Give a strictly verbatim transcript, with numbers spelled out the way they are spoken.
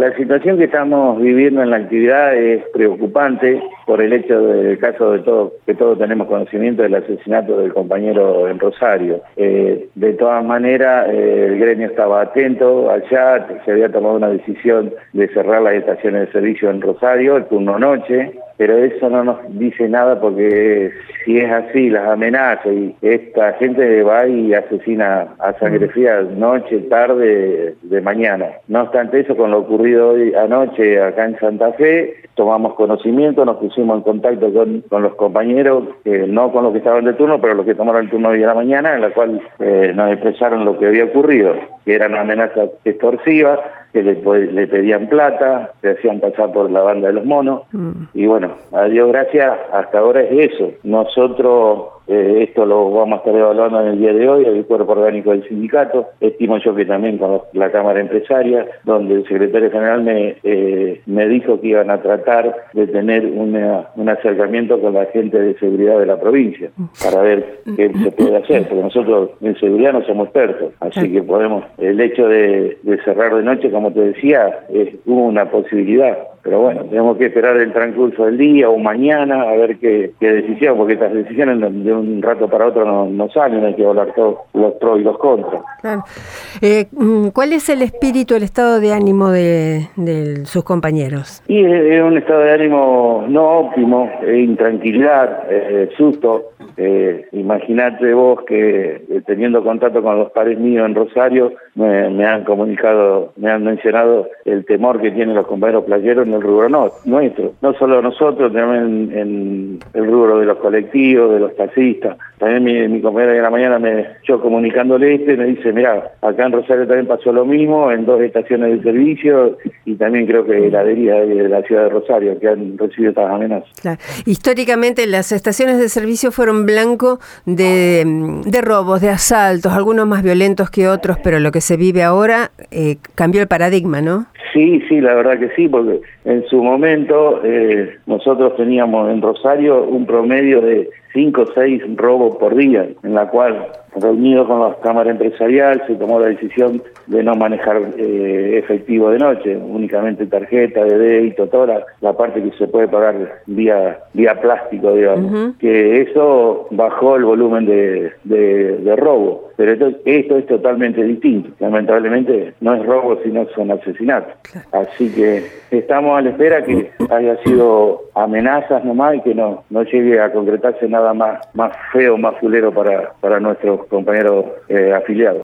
la situación que estamos viviendo en la actividad es preocupante por el hecho del caso de todo, que todos tenemos conocimiento del asesinato del compañero en Rosario. Eh, de todas maneras, eh, el gremio estaba atento allá, se había tomado una decisión de cerrar las estaciones de servicio en Rosario, el turno noche, pero eso no nos dice nada porque si es así, las amenazas y esta gente va y asesina a sangre fría noche, tarde, de mañana. No obstante eso, con lo ocurrido hoy anoche acá en Santa Fe, tomamos conocimiento, nos pusimos en contacto con, con los compañeros, eh, no con los que estaban de turno, pero los que tomaron el turno hoy a la mañana, en la cual eh, nos expresaron lo que había ocurrido, que eran amenazas extorsivas, que le, le pedían plata, se hacían pasar por la banda de los monos, mm. y bueno, a Dios gracias, hasta ahora es eso. Nosotros eh, esto lo vamos a estar evaluando en el día de hoy, el cuerpo orgánico del sindicato, estimo yo que también con la Cámara Empresaria, donde el secretario general me, eh, me dijo que iban a tratar de tener una, un acercamiento con la gente de seguridad de la provincia, para ver qué se puede hacer, porque nosotros en seguridad no somos expertos, así que podemos, el hecho de, de cerrar de noche, como te decía, es una posibilidad. Pero bueno, tenemos que esperar el transcurso del día o mañana a ver qué, qué decisión, porque estas decisiones de un rato para otro no, no salen, hay que hablar todos los pros y los contras. Claro. Eh, ¿Cuál es el espíritu, el estado de ánimo de, de sus compañeros? Y es un estado de ánimo no óptimo, eh, intranquilidad, eh, susto. Eh, Imagínate vos que eh, teniendo contacto con los pares míos en Rosario, me, me han comunicado, me han mencionado el temor que tienen los compañeros playeros en el rubro no, nuestro, no solo nosotros, también en, en el rubro de los colectivos, de los taxistas. También mi, mi compañera de la mañana, me, yo comunicándole este, me dice, mirá, acá en Rosario también pasó lo mismo, en dos estaciones de servicio, y también creo que la heladería de la ciudad de Rosario, que han recibido estas amenazas. Claro. Históricamente las estaciones de servicio fueron blanco de, de robos, de asaltos, algunos más violentos que otros, pero lo que se vive ahora eh, cambió el paradigma, ¿no? Sí, sí, la verdad que sí, porque en su momento eh, nosotros teníamos en Rosario un promedio de cinco o seis robos por día, en la cual, reunido con la Cámara Empresarial, se tomó la decisión de no manejar eh, efectivo de noche, únicamente tarjeta de débito, toda la, la parte que se puede pagar vía vía plástico, digamos. Uh-huh. Que eso bajó el volumen de, de, de robo. Pero esto, esto es totalmente distinto. Lamentablemente no es robo, sino son asesinatos. Claro. Así que estamos a la espera que haya sido amenazas nomás y que no, no llegue a concretarse nada más, más feo, más fulero para, para nuestros compañeros eh, afiliados.